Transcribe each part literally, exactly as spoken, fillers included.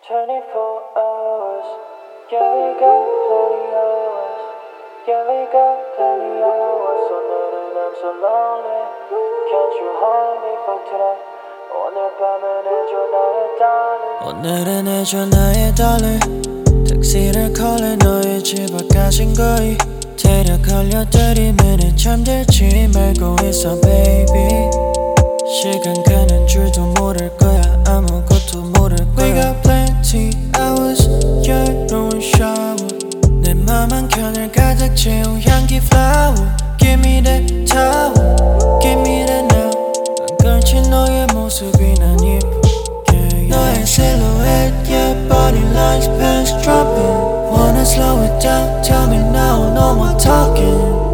twenty-four hours, yeah we got plenty hours, yeah we got plenty hours. 오늘은 I'm so lonely, can't you hold me for today? 오늘 밤은 해줘 나의 darling, 오늘은 해줘 나의 darling. 택시를 콜해 너의 집 앞까진 거리 대략 걸려들이면 잠들지 말고 있어 baby. 시간 가는 줄도 모를 거야 아무것도 모를 거야. We got plenty hours 여유로운 shower 내 맘 한 켠을 가득 채운 향기 flower. Give me that towel, give me that now. 안 걸친 너의 모습이 난 예뻐 yeah, yeah. 너의 silhouette yeah body lines pants dropping. Wanna slow it down tell me now no more talking.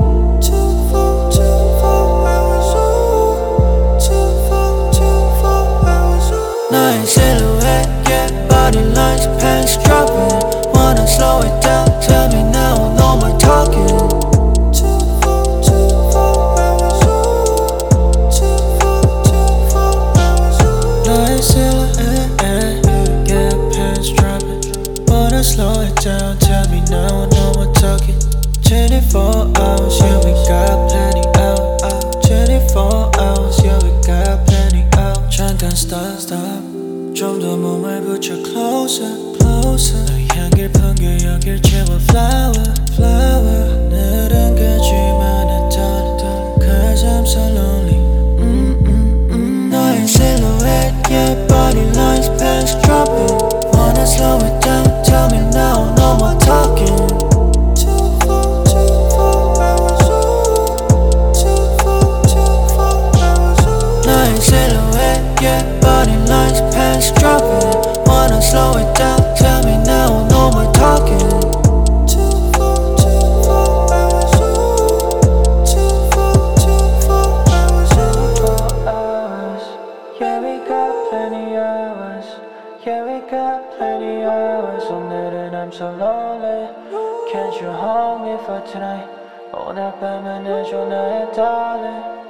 Night silhouette, yeah, body lines, pants dropping. Wanna slow it down, tell me now, no more talking. Night silhouette, yeah, pants dropping. Wanna slow it down, tell me now, no more talking. twenty-four hours, yeah, we got plenty out, out. twenty-four hours, yeah, we got plenty out. 잠깐 stop, stop. 좀 더 몸을 붙여 closer, closer. 너의 향기를 풍겨 여길 채워 flower, flower. 늘은 가지만 해 darling, cause I'm so lonely. mm, mm, mm. 너의 silhouette, yeah, body lines, pants dropping. Wanna slow it down, tell me now, no more talking. 너의 silhouette, yeah, body lines, pants dropping. Wanna slow it down, tell me now, no more talking. Yeah, we got plenty hours, yeah, we got plenty hours. 오늘은 I'm so lonely, can't you hold me for tonight? 오늘 밤은 해줘 나의 darling.